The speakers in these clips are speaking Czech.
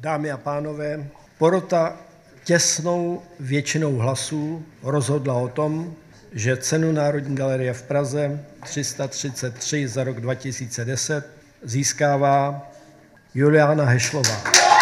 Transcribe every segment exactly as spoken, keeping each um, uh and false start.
Dámy a pánové, porota těsnou většinou hlasů rozhodla o tom, že cenu Národní galerie v Praze tři sta třicet tři za rok dva tisíce deset získává Juliana Hešlová.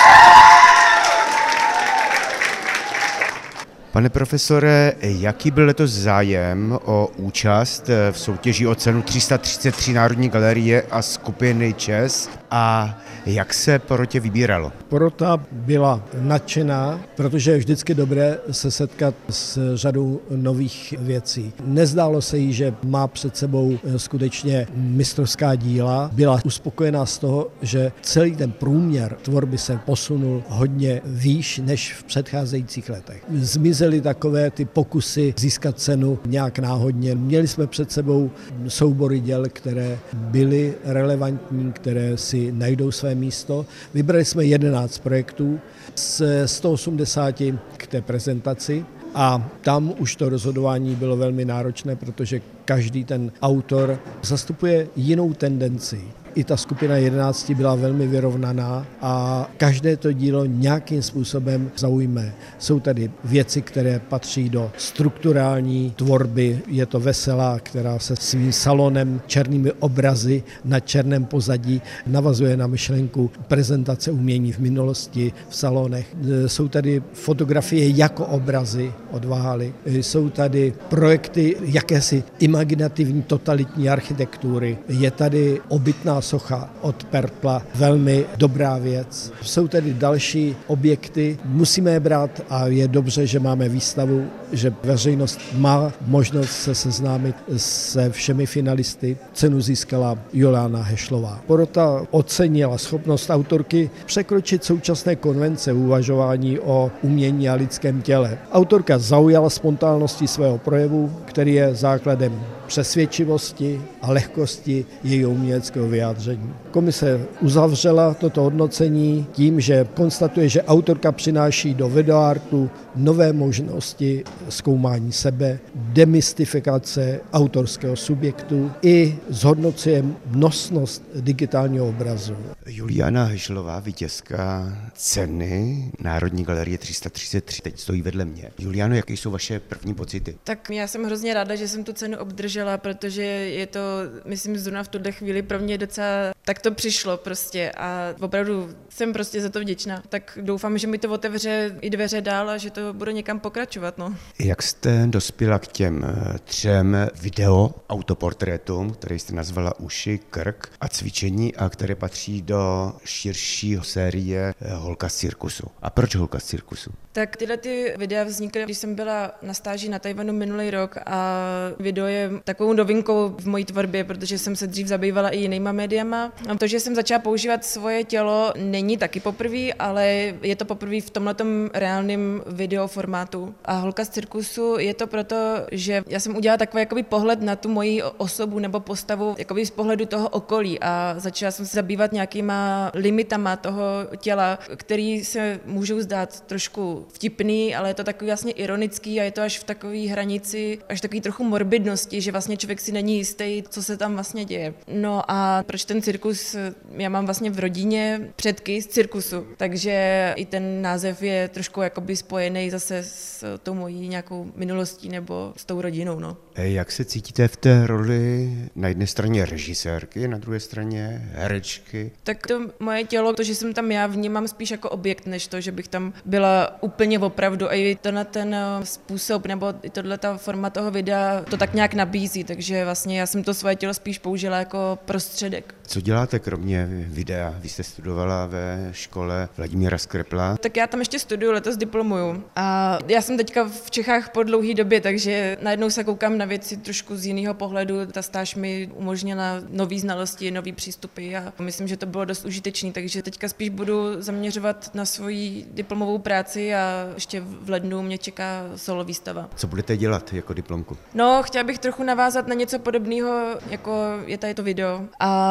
Pane profesore, jaký byl letos zájem o účast v soutěži o cenu tři sta třicet tři Národní galerie a skupiny ČES a jak se porotě vybíralo? Porota byla nadšená, protože je vždycky dobré se setkat s řadou nových věcí. Nezdálo se jí, že má před sebou skutečně mistrovská díla. Byla uspokojená z toho, že celý ten průměr tvorby se posunul hodně výš než v předcházejících letech. Zmizely takové ty pokusy získat cenu nějak náhodně. Měli jsme před sebou soubory děl, které byly relevantní, které si najdou své místo. Vybrali jsme jedenáct projektů z sto osmdesáti k té prezentaci a tam už to rozhodování bylo velmi náročné, protože každý ten autor zastupuje jinou tendenci. I ta skupina jedenácti byla velmi vyrovnaná a každé to dílo nějakým způsobem zaujme. Jsou tady věci, které patří do strukturální tvorby. Je to Veselá, která se svým salonem, černými obrazy na černém pozadí navazuje na myšlenku prezentace umění v minulosti v salonech. Jsou tady fotografie jako obrazy od Váhaly. Jsou tady projekty jakési imaginativní totalitní architektury. Je tady obytná socha od Pertla, velmi dobrá věc. Jsou tedy další objekty, musíme je brát a je dobře, že máme výstavu, že veřejnost má možnost se seznámit se všemi finalisty. Cenu získala Juliana Hešlová. Porota ocenila schopnost autorky překročit současné konvence uvažování o umění a lidském těle. Autorka zaujala spontánnosti svého projevu, který je základem přesvědčivosti a lehkosti jejího uměleckého vyjádření. Komise uzavřela toto hodnocení tím, že konstatuje, že autorka přináší do videoartu nové možnosti zkoumání sebe, demystifikace autorského subjektu i zhodnocuje nosnost digitálního obrazu. Juliana Hešlová, vítězka ceny Národní galerie tři sta třicet tři, teď stojí vedle mě. Juliano, jaké jsou vaše první pocity? Tak já jsem hrozně ráda, že jsem tu cenu obdržela, protože je to, myslím, zrovna v tuhle chvíli pro mě docela, tak to přišlo prostě a opravdu jsem prostě za to vděčná. Tak doufám, že mi to otevře i dveře dál a že to bude někam pokračovat. No. Jak jste dospěla k těm třem video autoportrétům, které jste nazvala Uši, krk a cvičení a které patří do širšího série Holka z cirkusu? A proč Holka z cirkusu? Tak tyhle ty videa vznikly, když jsem byla na stáži na Tajvanu minulý rok a video je takovou novinkou v mojí tvorbě, protože jsem se dřív zabývala i jinýma médiama. A to, že jsem začala používat svoje tělo, není taky poprvé, ale je to poprvé v tomhletom reálném videoformátu. A Holka z cirkusu je to proto, že já jsem udělala takový jakoby pohled na tu moji osobu nebo postavu jakoby z pohledu toho okolí a začala jsem se zabývat nějakýma limitama toho těla, který se můžou zdát trošku vtipný, ale je to takový vlastně ironický a je to až v takové hranici, až takový trochu morbidnosti, že vlastně člověk si není jistý, co se tam vlastně děje. No a proč ten cirkus? Já mám vlastně v rodině předky z cirkusu, takže i ten název je trošku jakoby spojený zase s tou mojí nějakou minulostí nebo s tou rodinou. No. Jak se cítíte v té roli na jedné straně režisérky, na druhé straně herečky? Tak to moje tělo, to, že jsem tam já, vnímám spíš jako objekt, než to, že bych tam byla úplně opravdu. A i to na ten způsob nebo i tohle ta forma toho videa to tak nějak nabízí, takže vlastně já jsem to svoje tělo spíš použila jako prostředek. Co děláte kromě videa? Vy jste studovala ve škole Vladimíra Skrepla. Tak já tam ještě studuju, letos diplomuju. A já jsem teďka v Čechách po dlouhé době, takže najednou se koukám na věci trošku z jiného pohledu. Ta stáž mi umožnila nový znalosti, nový přístupy a myslím, že to bylo dost užitečný, takže teďka spíš budu zaměřovat na svoji diplomovou práci a ještě v lednu mě čeká solo výstava. Co budete dělat jako diplomku? No, chtěla bych trochu navázat na něco podobného, jako je tady to video,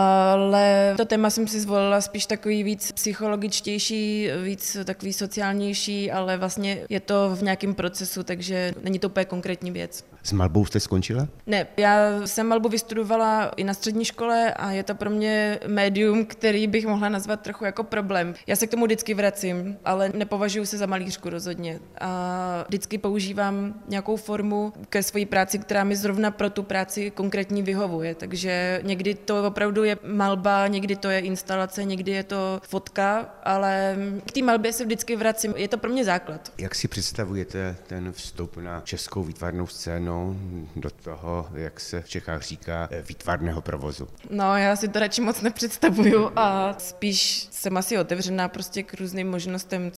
ale to téma jsem si zvolila spíš takový víc psychologičtější, víc takový sociálnější, ale vlastně je to v nějakém procesu, takže není to úplně konkrétní věc. S malbou jste skončila? Ne, já jsem malbu vystudovala i na střední škole a je to pro mě médium, který bych mohla nazvat trochu jako problém. Já se k tomu vždycky vracím, ale nepovažuji se za malířku rozhodně. A vždycky používám nějakou formu ke své práci, která mi zrovna pro tu práci konkrétní vyhovuje. Takže někdy to opravdu je malba, někdy to je instalace, někdy je to fotka, ale k té malbě se vždycky vracím. Je to pro mě základ. Jak si představujete ten vstup na českou výtvarnou scénu, do toho, jak se v Čechách říká, výtvarného provozu? No, já si to radši moc nepředstavuju a spíš jsem asi otevřená prostě k různým možnostem,